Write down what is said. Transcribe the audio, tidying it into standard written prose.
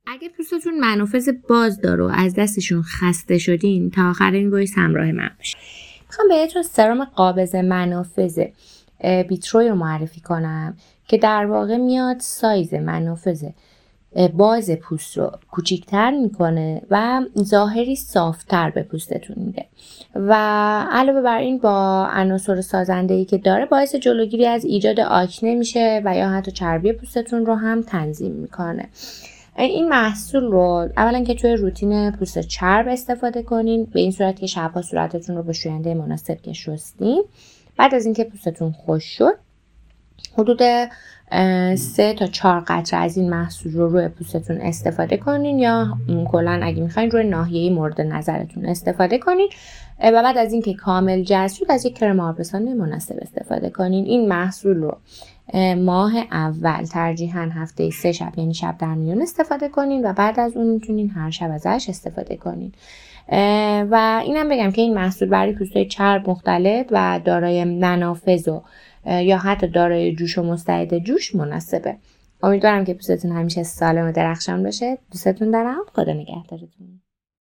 اگه پوستتون منافذ باز داره و از دستشون خسته شدین، تا آخر این وایس همراه من باشید. میخوام بهتون سرم قابض منافذ بیتروی رو معرفی کنم که در واقع میاد سایز منافذ باز پوست رو کوچیک‌تر میکنه و ظاهری صافتر به پوستتون میده و علاوه بر این با عناصر سازنده‌ای که داره باعث جلوگیری از ایجاد آکنه میشه و یا حتی چربی پوستتون رو هم تنظیم میکنه. این محصول رو اولا که توی روتین پوست چرب استفاده کنین، به این صورت که شب‌ها صورتتون رو با شوینده مناسب که شستین. بعد از اینکه پوستتون خوش شد، حدود 3 تا 4 قطره از این محصول رو روی پوستتون استفاده کنین یا کلا اگه میخواین روی ناحیه مورد نظرتون استفاده کنین و بعد از اینکه کامل جذب شد از یک کرم آبرسان مناسب استفاده کنین. این محصول رو ماه اول ترجیحاً هفته 3 شب یعنی شب در میون استفاده کنین و بعد از اون میتونین هر شب ازش استفاده کنین. و اینم بگم که این محصول برای پوستای چرب مختلف و دارای منافذ و یا حتی دارای جوش و مستعد جوش مناسبه. امیدوارم که پوستتون همیشه سالم و درخشان باشه. دوستتون دارم. خدا نگهدارتون.